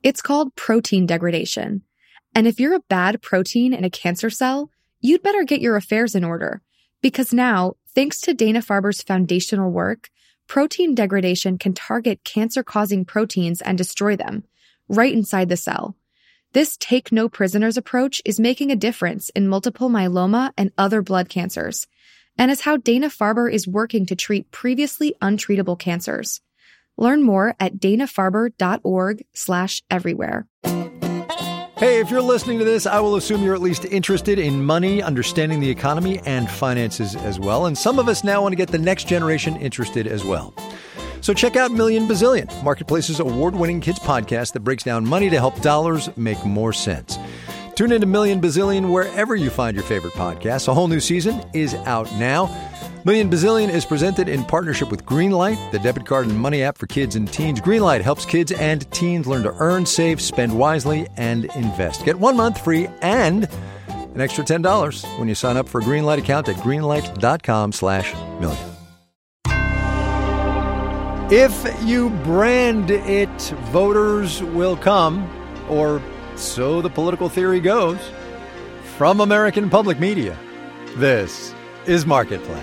It's called protein degradation. And if you're a bad protein in a cancer cell, you'd better get your affairs in order. Because now, thanks to Dana-Farber's foundational work, protein degradation can target cancer-causing proteins and destroy them, right inside the cell. This take-no-prisoners approach is making a difference in multiple myeloma and other blood cancers, and is how Dana-Farber is working to treat previously untreatable cancers. Learn more at danafarber.org/everywhere. Hey, if you're listening to this, I will assume you're at least interested in money, understanding the economy, and finances as well. And some of us now want to get the next generation interested as well. So check out Million Bazillion, Marketplace's award-winning kids podcast that breaks down money to help dollars make more sense. Tune into Million Bazillion wherever you find your favorite podcasts. A whole new season is out now. Million Bazillion is presented in partnership with Greenlight, the debit card and money app for kids and teens. Greenlight helps kids and teens learn to earn, save, spend wisely, and invest. Get 1 month free and an extra $10 when you sign up for a Greenlight account at greenlight.com/million. If you brand it, voters will come, or so the political theory goes. From American Public Media, this is Marketplace.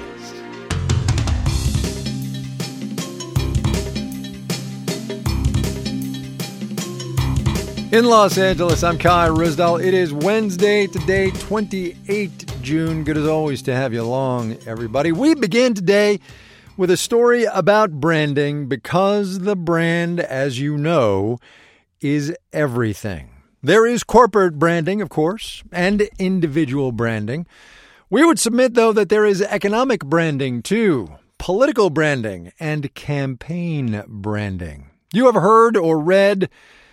In Los Angeles, I'm Kai Ryssdal. It is Wednesday today, 28 June. Good as always to have you along, everybody. We begin today with a story about branding because the brand, as you know, is everything. There is corporate branding, of course, and individual branding. We would submit, though, that there is economic branding, too, political branding, and campaign branding. You have heard or read,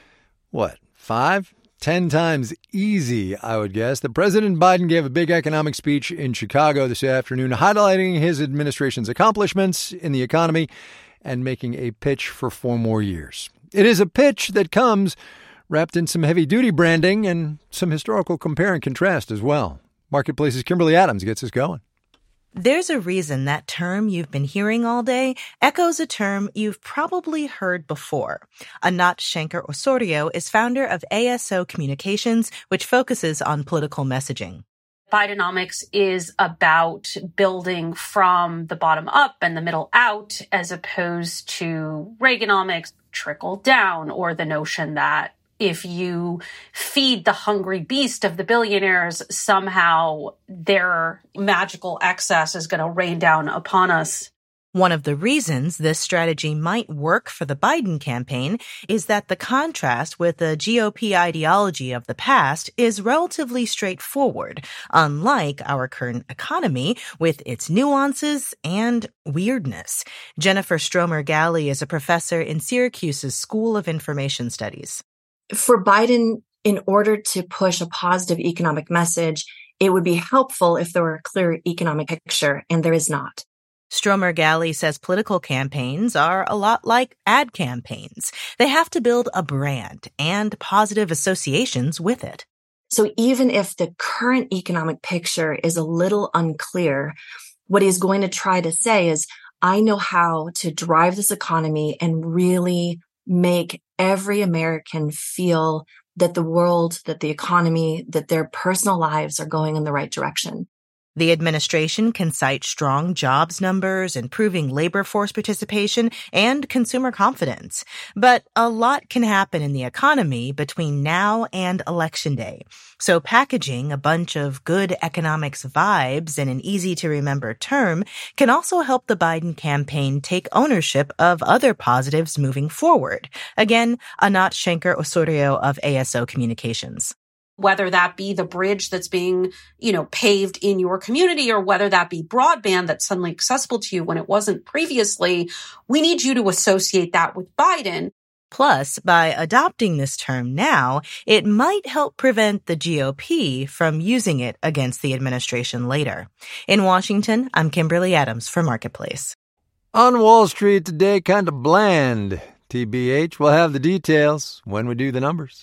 5, 10 times easy, I would guess, that President Biden gave a big economic speech in Chicago this afternoon, highlighting his administration's accomplishments in the economy and making a pitch for 4 more years. It is a pitch that comes wrapped in some heavy-duty branding and some historical compare and contrast as well. Marketplace's Kimberly Adams gets us going. There's a reason that term you've been hearing all day echoes a term you've probably heard before. Anat Shenker-Osorio is founder of ASO Communications, which focuses on political messaging. Bidenomics is about building from the bottom up and the middle out, as opposed to Reaganomics, trickle down, or the notion that if you feed the hungry beast of the billionaires, somehow their magical excess is going to rain down upon us. One of the reasons this strategy might work for the Biden campaign is that the contrast with the GOP ideology of the past is relatively straightforward, unlike our current economy with its nuances and weirdness. Jennifer Stromer-Galley is a professor in Syracuse's School of Information Studies. For Biden, in order to push a positive economic message, it would be helpful if there were a clear economic picture, and there is not. Stromer-Galley says political campaigns are a lot like ad campaigns. They have to build a brand and positive associations with it. So even if the current economic picture is a little unclear, what he's going to try to say is, I know how to drive this economy and really make every American feel that the world, that the economy, that their personal lives are going in the right direction. The administration can cite strong jobs numbers, improving labor force participation, and consumer confidence. But a lot can happen in the economy between now and Election Day. So packaging a bunch of good economics vibes in an easy-to-remember term can also help the Biden campaign take ownership of other positives moving forward. Again, Anat Shenker-Osorio of ASO Communications. Whether that be the bridge that's being, paved in your community, or whether that be broadband that's suddenly accessible to you when it wasn't previously, we need you to associate that with Biden. Plus, by adopting this term now, it might help prevent the GOP from using it against the administration later. In Washington, I'm Kimberly Adams for Marketplace. On Wall Street today, kind of bland. TBH, we'll have the details when we do the numbers.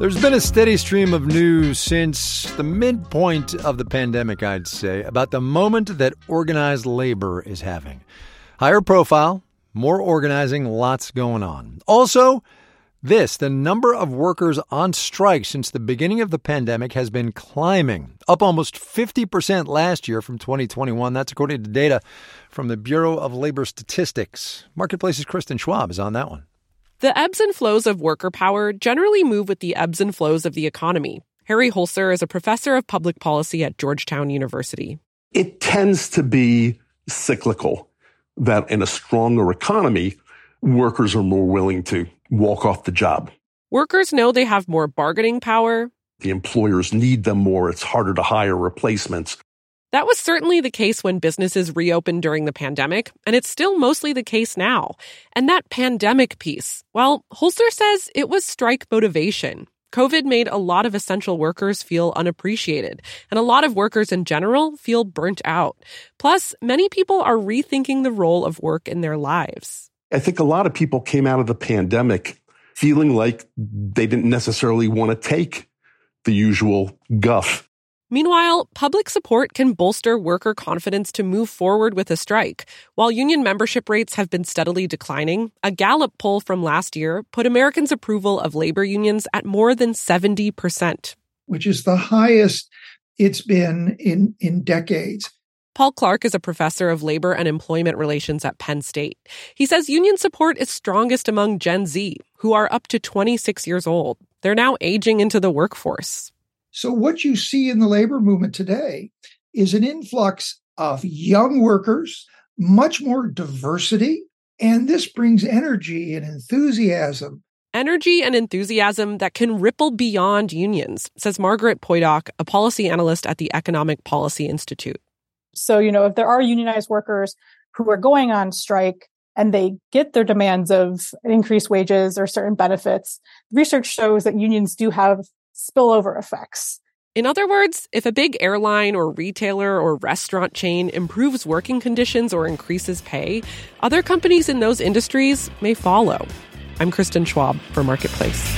There's been a steady stream of news since the midpoint of the pandemic, I'd say, about the moment that organized labor is having. Higher profile, more organizing, lots going on. Also, the number of workers on strike since the beginning of the pandemic has been climbing, up almost 50% last year from 2021. That's according to data from the Bureau of Labor Statistics. Marketplace's Kristen Schwab is on that one. The ebbs and flows of worker power generally move with the ebbs and flows of the economy. Harry Holzer is a professor of public policy at Georgetown University. It tends to be cyclical, that in a stronger economy, workers are more willing to walk off the job. Workers know they have more bargaining power. The employers need them more. It's harder to hire replacements. That was certainly the case when businesses reopened during the pandemic, and it's still mostly the case now. And that pandemic piece, well, Holzer says it was strike motivation. COVID made a lot of essential workers feel unappreciated, and a lot of workers in general feel burnt out. Plus, many people are rethinking the role of work in their lives. I think a lot of people came out of the pandemic feeling like they didn't necessarily want to take the usual guff. Meanwhile, public support can bolster worker confidence to move forward with a strike. While union membership rates have been steadily declining, a Gallup poll from last year put Americans' approval of labor unions at more than 70%. Which is the highest it's been in decades. Paul Clark is a professor of labor and employment relations at Penn State. He says union support is strongest among Gen Z, who are up to 26 years old. They're now aging into the workforce. So what you see in the labor movement today is an influx of young workers, much more diversity, and this brings energy and enthusiasm. Energy and enthusiasm that can ripple beyond unions, says Margaret Poidock, a policy analyst at the Economic Policy Institute. So, if there are unionized workers who are going on strike and they get their demands of increased wages or certain benefits, research shows that unions do have spillover effects. In other words, if a big airline or retailer or restaurant chain improves working conditions or increases pay, other companies in those industries may follow. I'm Kristen Schwab for Marketplace.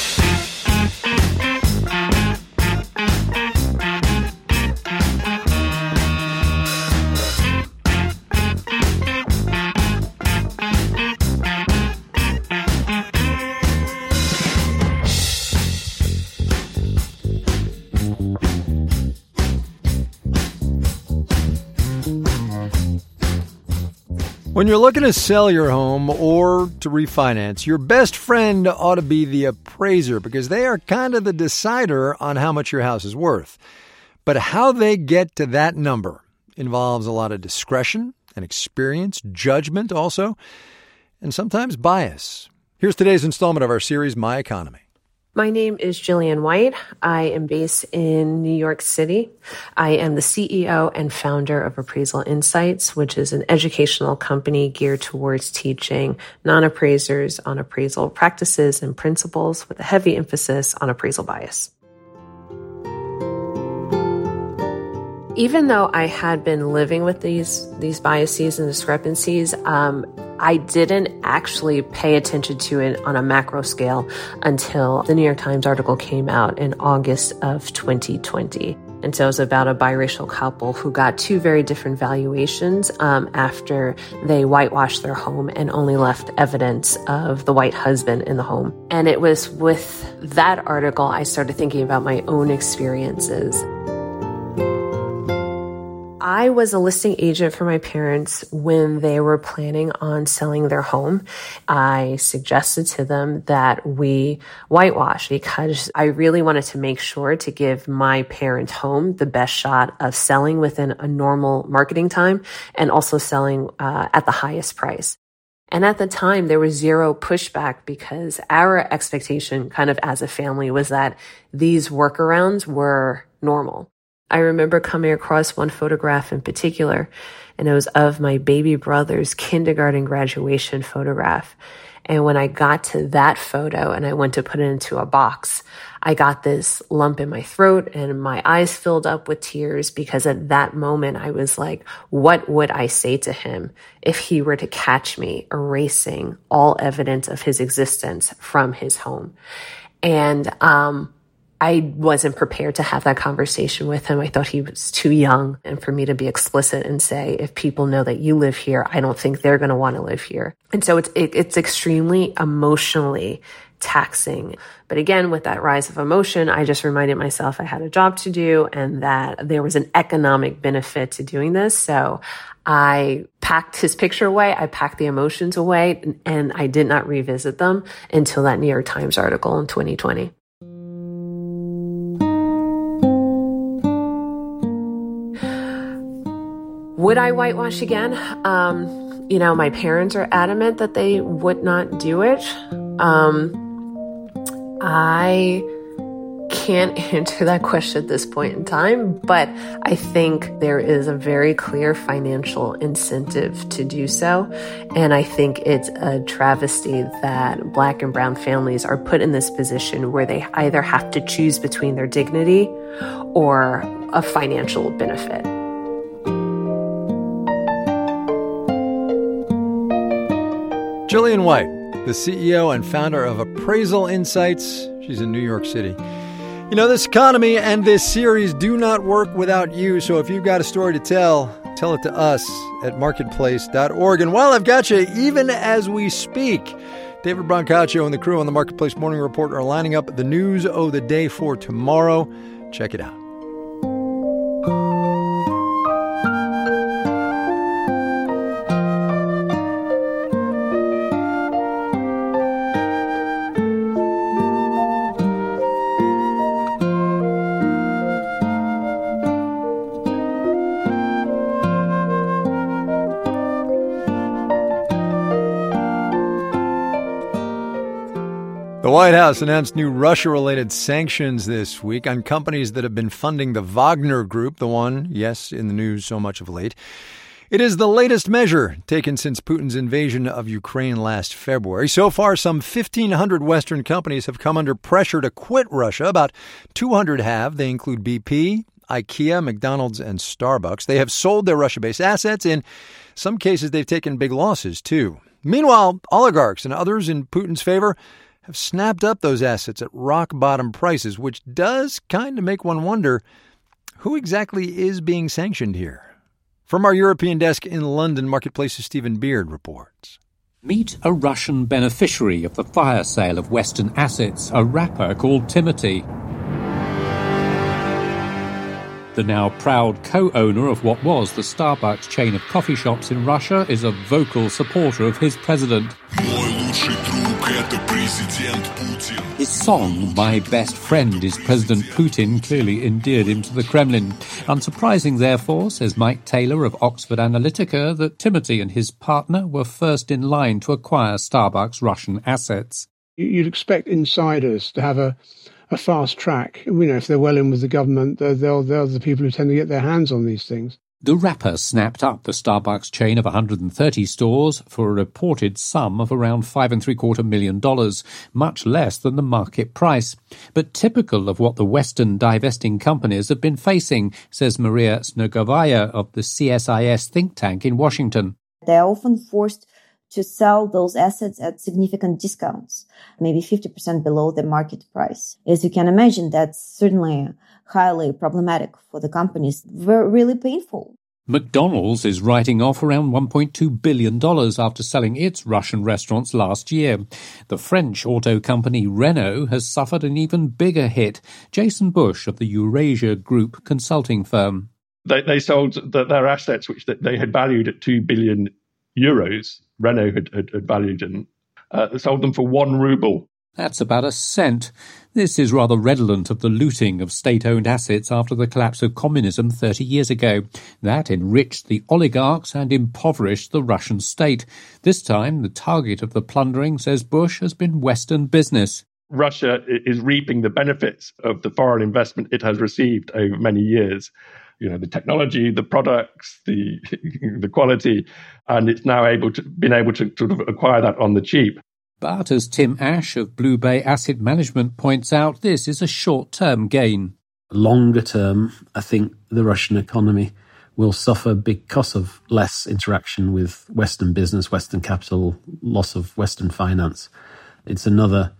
When you're looking to sell your home or to refinance, your best friend ought to be the appraiser because they are kind of the decider on how much your house is worth. But how they get to that number involves a lot of discretion and experience, judgment also, and sometimes bias. Here's today's installment of our series, My Economy. My name is Jillian White. I am based in New York City. I am the CEO and founder of Appraisal Insights, which is an educational company geared towards teaching non-appraisers on appraisal practices and principles with a heavy emphasis on appraisal bias. Even though I had been living with these biases and discrepancies, I didn't actually pay attention to it on a macro scale until the New York Times article came out in August of 2020. And so it was about a biracial couple who got two very different valuations after they whitewashed their home and only left evidence of the white husband in the home. And it was with that article I started thinking about my own experiences. I was a listing agent for my parents when they were planning on selling their home. I suggested to them that we whitewash because I really wanted to make sure to give my parent home the best shot of selling within a normal marketing time and also selling at the highest price. And at the time, there was zero pushback because our expectation kind of as a family was that these workarounds were normal. I remember coming across one photograph in particular, and it was of my baby brother's kindergarten graduation photograph. And when I got to that photo and I went to put it into a box, I got this lump in my throat and my eyes filled up with tears because at that moment I was like, what would I say to him if he were to catch me erasing all evidence of his existence from his home? And I wasn't prepared to have that conversation with him. I thought he was too young. And for me to be explicit and say, if people know that you live here, I don't think they're going to want to live here. And so it's extremely emotionally taxing. But again, with that rise of emotion, I just reminded myself I had a job to do and that there was an economic benefit to doing this. So I packed his picture away. I packed the emotions away, and I did not revisit them until that New York Times article in 2020. Would I whitewash again? My parents are adamant that they would not do it. I can't answer that question at this point in time, but I think there is a very clear financial incentive to do so. And I think it's a travesty that Black and brown families are put in this position where they either have to choose between their dignity or a financial benefit. Gillian White, the CEO and founder of Appraisal Insights. She's in New York City. You know, this economy and this series do not work without you. So if you've got a story to tell it to us at marketplace.org. And while I've got you, even as we speak, David Brancaccio and the crew on the Marketplace Morning Report are lining up the news of the day for tomorrow. Check it out. The White House announced new Russia-related sanctions this week on companies that have been funding the Wagner Group, the one, yes, in the news so much of late. It is the latest measure taken since Putin's invasion of Ukraine last February. So far, some 1,500 Western companies have come under pressure to quit Russia. About 200 have. They include BP, IKEA, McDonald's, and Starbucks. They have sold their Russia-based assets. In some cases, they've taken big losses, too. Meanwhile, oligarchs and others in Putin's favor have snapped up those assets at rock-bottom prices, which does kind of make one wonder who exactly is being sanctioned here. From our European desk in London, Marketplace's Stephen Beard reports. Meet a Russian beneficiary of the fire sale of Western assets, a rapper called Timati. The now proud co-owner of what was the Starbucks chain of coffee shops in Russia is a vocal supporter of his president. His song, My Best Friend is President Putin, clearly endeared him to the Kremlin. Unsurprising, therefore, says Mike Taylor of Oxford Analytica, that Timati and his partner were first in line to acquire Starbucks' Russian assets. You'd expect insiders to have a fast track. If they're well in with the government, they're the people who tend to get their hands on these things. The rapper snapped up the Starbucks chain of 130 stores for a reported sum of around $5.75 million, much less than the market price. But typical of what the Western divesting companies have been facing, says Maria Snegovaya of the CSIS think tank in Washington. They're often forced to sell those assets at significant discounts, maybe 50% below the market price. As you can imagine, that's certainly highly problematic for the companies, really painful. McDonald's is writing off around $1.2 billion after selling its Russian restaurants last year. The French auto company Renault has suffered an even bigger hit. Jason Bush of the Eurasia Group consulting firm. They sold their assets, which they had valued at 2 billion euros. Renault had valued and sold them for 1 ruble. That's about a cent. This is rather redolent of the looting of state-owned assets after the collapse of communism 30 years ago. That enriched the oligarchs and impoverished the Russian state. This time, the target of the plundering, says Bush, has been Western business. Russia is reaping the benefits of the foreign investment it has received over many years. The technology, the products, the quality, and it's now been able to sort of acquire that on the cheap. But as Tim Ash of Blue Bay Asset Management points out, this is a short-term gain. Longer term, I think the Russian economy will suffer because of less interaction with Western business, Western capital, loss of Western finance. It's another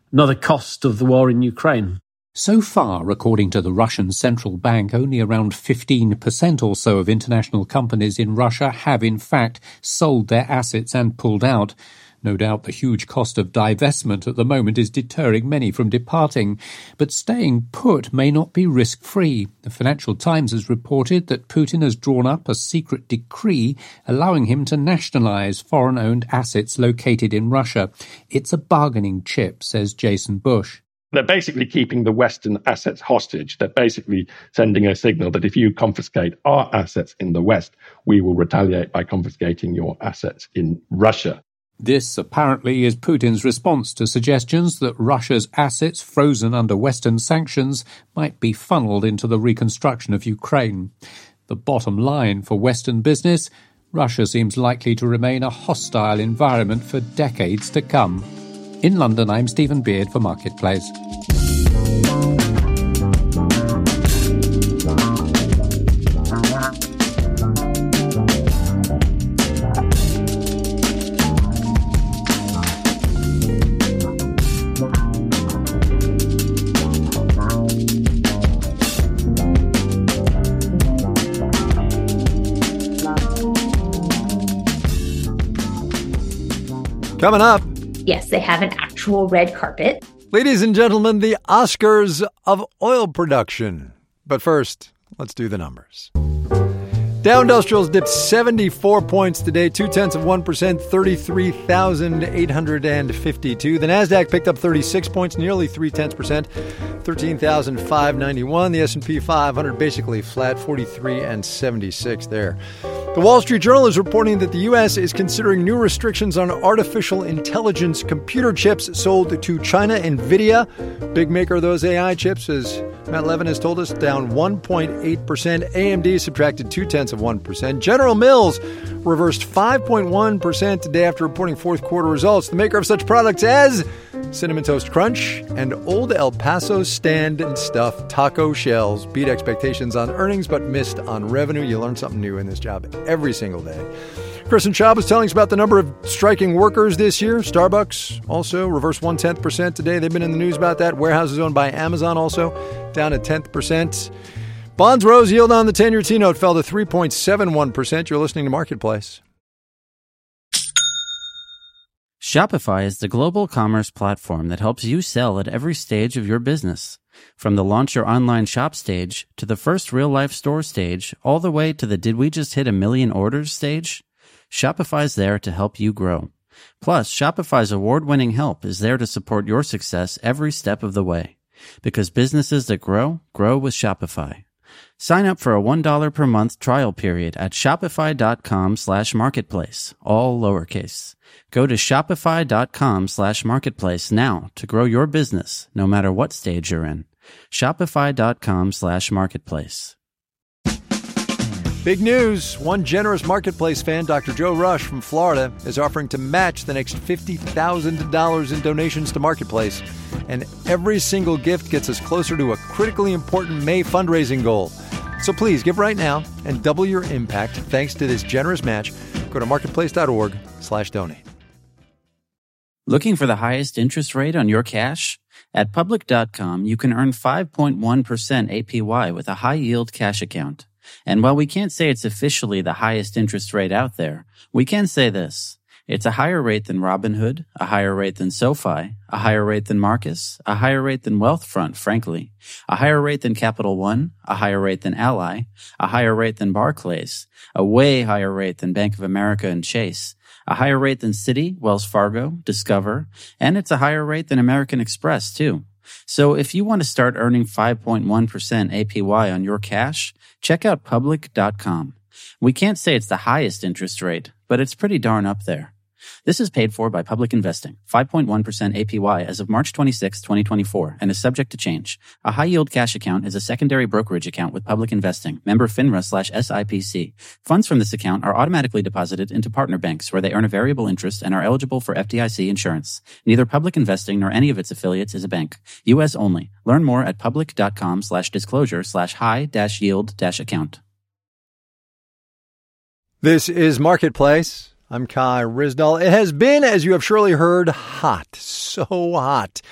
another cost of the war in Ukraine. So far, according to the Russian central bank, only around 15% or so of international companies in Russia have in fact sold their assets and pulled out. No doubt the huge cost of divestment at the moment is deterring many from departing. But staying put may not be risk-free. The Financial Times has reported that Putin has drawn up a secret decree allowing him to nationalize foreign-owned assets located in Russia. It's a bargaining chip, says Jason Bush. They're basically keeping the Western assets hostage. They're basically sending a signal that if you confiscate our assets in the West, we will retaliate by confiscating your assets in Russia. This apparently is Putin's response to suggestions that Russia's assets frozen under Western sanctions might be funneled into the reconstruction of Ukraine. The bottom line for Western business, Russia seems likely to remain a hostile environment for decades to come. In London, I'm Stephen Beard for Marketplace. Coming up. Yes, they have an actual red carpet. Ladies and gentlemen, the Oscars of oil production. But first, let's do the numbers. Dow Industrials dipped 74 points today, 0.2%, 33,852. The Nasdaq picked up 36 points, nearly 0.3%, 13,591. The S&P 500 basically flat, 43,76 there. The Wall Street Journal is reporting that the U.S. is considering new restrictions on artificial intelligence computer chips sold to China. NVIDIA, big maker of those AI chips, as Matt Levin has told us, down 1.8%. AMD subtracted 0.2%. General Mills reversed 5.1% today after reporting fourth quarter results. The maker of such products as Cinnamon Toast Crunch and Old El Paso Stand and Stuff taco shells beat expectations on earnings but missed on revenue. You learn something new in this job every single day. Kristen Schaub was telling us about the number of striking workers this year. Starbucks also reversed 0.1% today. They've been in the news about that. Warehouses owned by Amazon also down a 0.1%. Bonds rose. Yield on the 10-year T-note fell to 3.71%. You're listening to Marketplace. Shopify is the global commerce platform that helps you sell at every stage of your business. From the launch your online shop stage to the first real-life store stage, all the way to the did we just hit 1 million orders stage, Shopify's there to help you grow. Plus, Shopify's award-winning help is there to support your success every step of the way. Because businesses that grow, grow with Shopify. Sign up for a $1 per month trial period at shopify.com/marketplace, all lowercase. Go to shopify.com/marketplace now to grow your business, no matter what stage you're in. Shopify.com/marketplace. Big news. One generous Marketplace fan, Dr. Joe Rush from Florida, is offering to match the next $50,000 in donations to Marketplace. And every single gift gets us closer to a critically important May fundraising goal. So please give right now and double your impact thanks to this generous match. Go to marketplace.org/donate. Looking for the highest interest rate on your cash? At Public.com, you can earn 5.1% APY with a high-yield cash account. And while we can't say it's officially the highest interest rate out there, we can say this. It's a higher rate than Robinhood, a higher rate than SoFi, a higher rate than Marcus, a higher rate than Wealthfront, frankly, a higher rate than Capital One, a higher rate than Ally, a higher rate than Barclays, a way higher rate than Bank of America and Chase, a higher rate than Citi, Wells Fargo, Discover, and it's a higher rate than American Express, too. So if you want to start earning 5.1% APY on your cash, check out Public.com. We can't say it's the highest interest rate, but it's pretty darn up there. This is paid for by Public Investing, 5.1% APY as of March 26, 2024, and is subject to change. A high-yield cash account is a secondary brokerage account with Public Investing, member FINRA/SIPC. Funds from this account are automatically deposited into partner banks where they earn a variable interest and are eligible for FDIC insurance. Neither Public Investing nor any of its affiliates is a bank. U.S. only. Learn more at public.com/disclosure/high-yield-account. This is Marketplace. I'm Kai Ryssdal. It has been, as you have surely heard, hot. So hot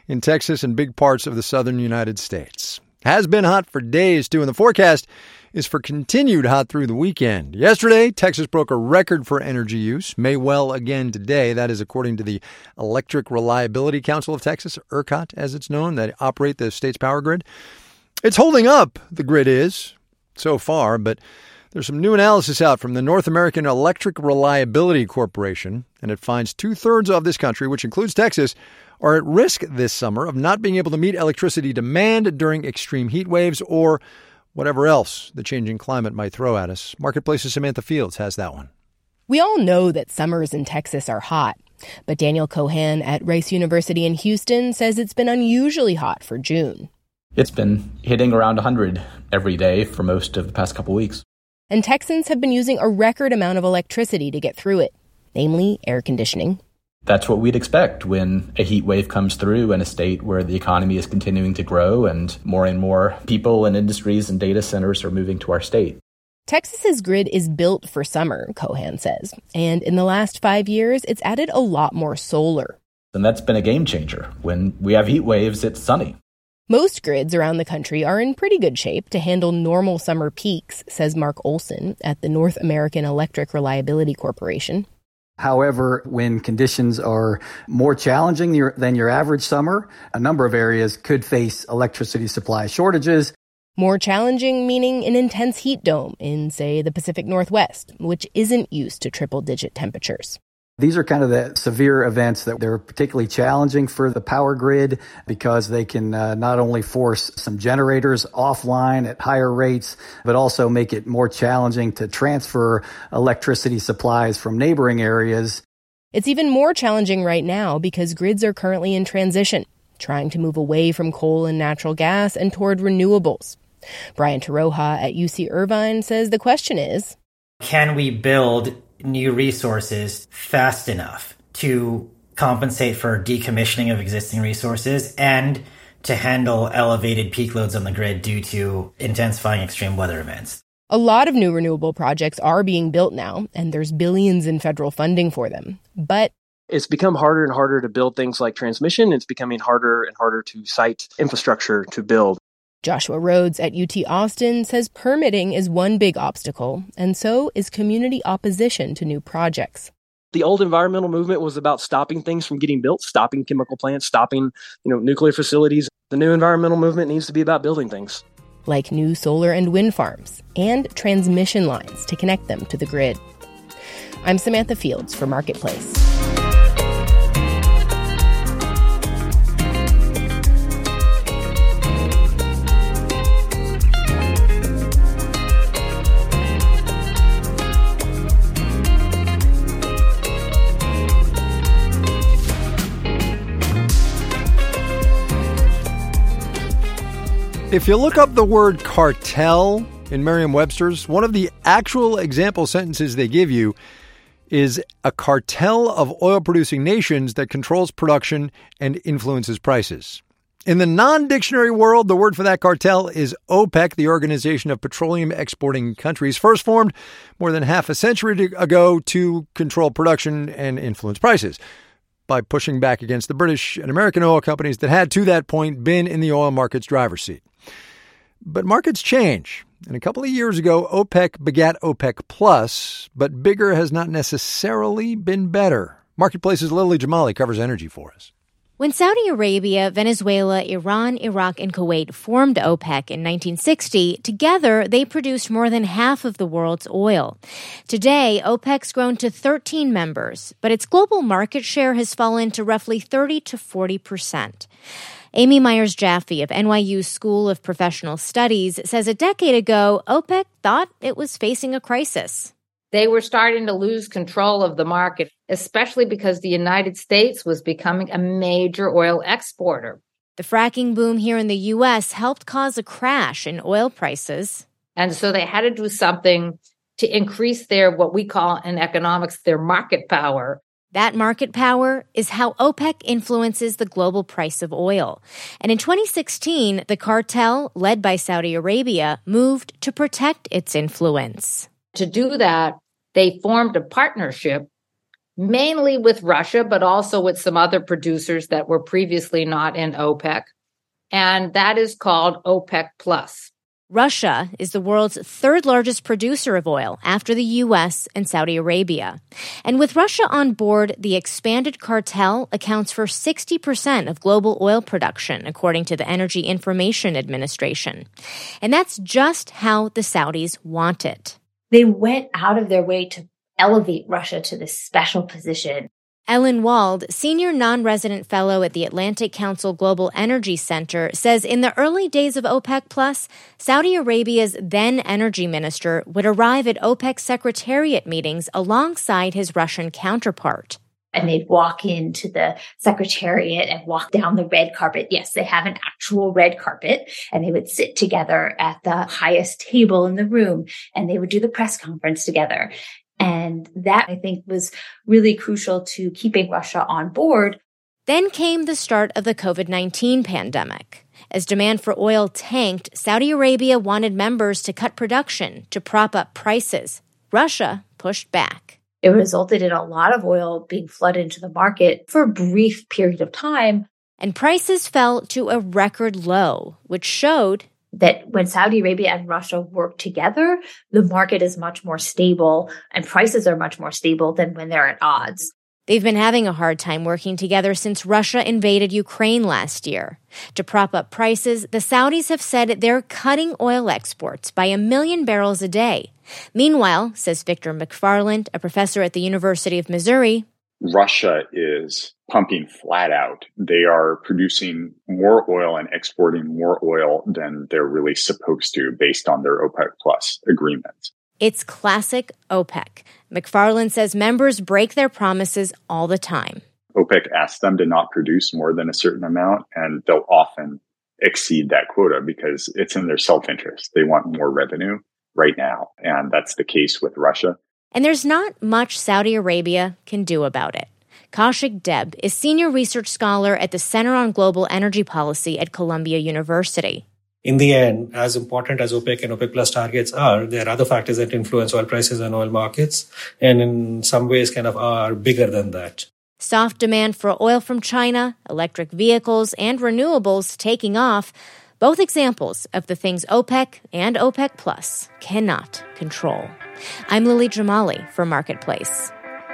in Texas and big parts of the southern United States. Has been hot for days, too, and the forecast is for continued hot through the weekend. Yesterday, Texas broke a record for energy use. May well again today. That is according to the Electric Reliability Council of Texas, ERCOT as it's known, that operate the state's power grid. It's holding up, the grid is, so far, but there's some new analysis out from the North American Electric Reliability Corporation, and it finds 2/3 of this country, which includes Texas, are at risk this summer of not being able to meet electricity demand during extreme heat waves or whatever else the changing climate might throw at us. Marketplace's Samantha Fields has that one. We all know that summers in Texas are hot, but Daniel Cohan at Rice University in Houston says it's been unusually hot for June. It's been hitting around 100 every day for most of the past couple weeks. And Texans have been using a record amount of electricity to get through it, namely air conditioning. That's what we'd expect when a heat wave comes through in a state where the economy is continuing to grow and more people and industries and data centers are moving to our state. Texas's grid is built for summer, Cohan says, and in the last 5 years, it's added a lot more solar. And that's been a game changer. When we have heat waves, it's sunny. Most grids around the country are in pretty good shape to handle normal summer peaks, says Mark Olson at the North American Electric Reliability Corporation. However, when conditions are more challenging than your average summer, a number of areas could face electricity supply shortages. More challenging meaning an intense heat dome in, say, the Pacific Northwest, which isn't used to triple-digit temperatures. These are kind of the severe events that they're particularly challenging for the power grid because they can not only force some generators offline at higher rates, but also make it more challenging to transfer electricity supplies from neighboring areas. It's even more challenging right now because grids are currently in transition, trying to move away from coal and natural gas and toward renewables. Brian Taroja at UC Irvine says the question is, can we build new resources fast enough to compensate for decommissioning of existing resources and to handle elevated peak loads on the grid due to intensifying extreme weather events? A lot of new renewable projects are being built now, and there's billions in federal funding for them. But it's become harder and harder to build things like transmission. It's becoming harder and harder to site infrastructure to build. Joshua Rhodes at UT Austin says permitting is one big obstacle, and so is community opposition to new projects. The old environmental movement was about stopping things from getting built, stopping chemical plants, stopping, nuclear facilities. The new environmental movement needs to be about building things. Like new solar and wind farms and transmission lines to connect them to the grid. I'm Samantha Fields for Marketplace. If you look up the word cartel in Merriam-Webster's, one of the actual example sentences they give you is a cartel of oil-producing nations that controls production and influences prices. In the non-dictionary world, the word for that cartel is OPEC, the Organization of Petroleum Exporting Countries, first formed more than half a century ago to control production and influence prices by pushing back against the British and American oil companies that had, to that point, been in the oil market's driver's seat. But markets change. And a couple of years ago, OPEC begat OPEC Plus, but bigger has not necessarily been better. Marketplace's Lily Jamali covers energy for us. When Saudi Arabia, Venezuela, Iran, Iraq, and Kuwait formed OPEC in 1960, together they produced more than half of the world's oil. Today, OPEC's grown to 13 members, but its global market share has fallen to roughly 30 to 40%. Amy Myers-Jaffe of NYU School of Professional Studies says a decade ago, OPEC thought it was facing a crisis. They were starting to lose control of the market, especially because the United States was becoming a major oil exporter. The fracking boom here in the U.S. helped cause a crash in oil prices. And so they had to do something to increase their, what we call in economics, their market power. That market power is how OPEC influences the global price of oil. And in 2016, the cartel, led by Saudi Arabia, moved to protect its influence. To do that, they formed a partnership mainly with Russia, but also with some other producers that were previously not in OPEC. And that is called OPEC Plus. Russia is the world's third largest producer of oil after the U.S. and Saudi Arabia. And with Russia on board, the expanded cartel accounts for 60% of global oil production, according to the Energy Information Administration. And that's just how the Saudis want it. They went out of their way to elevate Russia to this special position. Ellen Wald, senior non-resident fellow at the Atlantic Council Global Energy Center, says in the early days of OPEC+, Saudi Arabia's then energy minister would arrive at OPEC secretariat meetings alongside his Russian counterpart. And they'd walk into the secretariat and walk down the red carpet. Yes, they have an actual red carpet, and they would sit together at the highest table in the room, and they would do the press conference together. And that, I think, was really crucial to keeping Russia on board. Then came the start of the COVID-19 pandemic. As demand for oil tanked, Saudi Arabia wanted members to cut production to prop up prices. Russia pushed back. It resulted in a lot of oil being flooded into the market for a brief period of time. And prices fell to a record low, which showed that when Saudi Arabia and Russia work together, the market is much more stable and prices are much more stable than when they're at odds. They've been having a hard time working together since Russia invaded Ukraine last year. To prop up prices, the Saudis have said they're cutting oil exports by 1 million barrels a day. Meanwhile, says Victor McFarland, a professor at the University of Missouri, Russia is pumping flat out. They are producing more oil and exporting more oil than they're really supposed to based on their OPEC Plus agreements. It's classic OPEC. McFarland says members break their promises all the time. OPEC asks them to not produce more than a certain amount, and they'll often exceed that quota because it's in their self-interest. They want more revenue right now, and that's the case with Russia. And there's not much Saudi Arabia can do about it. Kaushik Deb is senior research scholar at the Center on Global Energy Policy at Columbia University. In the end, as important as OPEC and OPEC Plus targets are, there are other factors that influence oil prices and oil markets, and in some ways kind of are bigger than that. Soft demand for oil from China, electric vehicles, and renewables taking off, both examples of the things OPEC and OPEC Plus cannot control. I'm Lily Jamali for Marketplace.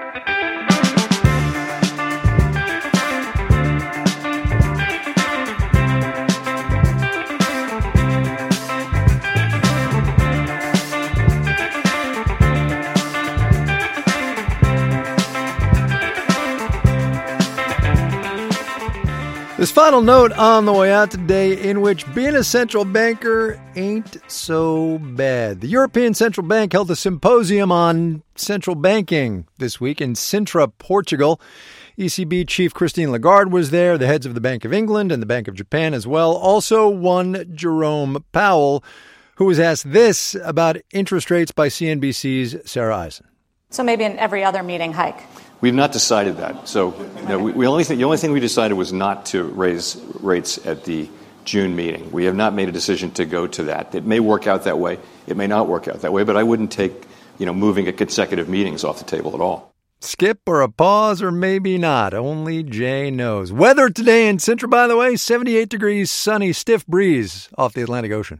This final note on the way out today, in which being a central banker ain't so bad. The European Central Bank held a symposium on central banking this week in Sintra, Portugal. ECB Chief Christine Lagarde was there, the heads of the Bank of England and the Bank of Japan as well. Also one Jerome Powell, who was asked this about interest rates by CNBC's Sarah Eisen. So maybe in every other meeting, hike. We've not decided that. So the only thing we decided was not to raise rates at the June meeting. We have not made a decision to go to that. It may work out that way. It may not work out that way. But I wouldn't take, moving at consecutive meetings off the table at all. Skip or a pause or maybe not. Only Jay knows. Weather today in Sintra, by the way, 78 degrees, sunny, stiff breeze off the Atlantic Ocean.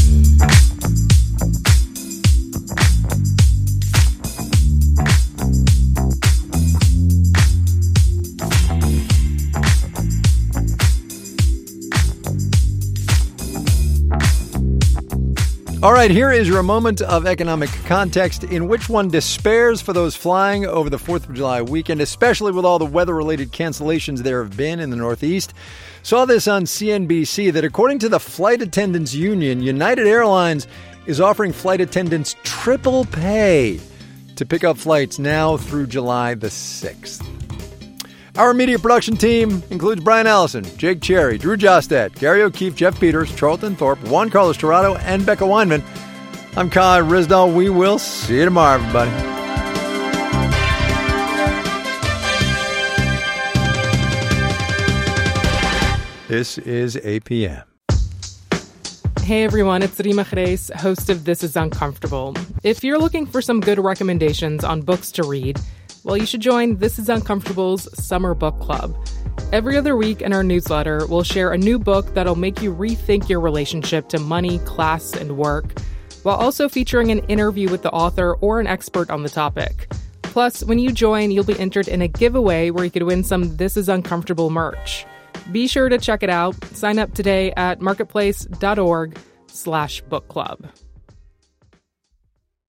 All right, here is your moment of economic context in which one despairs for those flying over the 4th of July weekend, especially with all the weather-related cancellations there have been in the Northeast. Saw this on CNBC that according to the Flight Attendants Union, United Airlines is offering flight attendants triple pay to pick up flights now through July the 6th. Our media production team includes Brian Allison, Jake Cherry, Drew Jostad, Gary O'Keefe, Jeff Peters, Charlton Thorpe, Juan Carlos Torrado, and Becca Weinman. I'm Kai Risdall. We will see you tomorrow, everybody. This is APM. Hey everyone, it's Rima Khreis, host of This Is Uncomfortable. If you're looking for some good recommendations on books to read, Well, you should join This Is Uncomfortable's Summer Book Club. Every other week in our newsletter, we'll share a new book that'll make you rethink your relationship to money, class, and work, while also featuring an interview with the author or an expert on the topic. Plus, when you join, you'll be entered in a giveaway where you could win some This Is Uncomfortable merch. Be sure to check it out. Sign up today at marketplace.org/book club.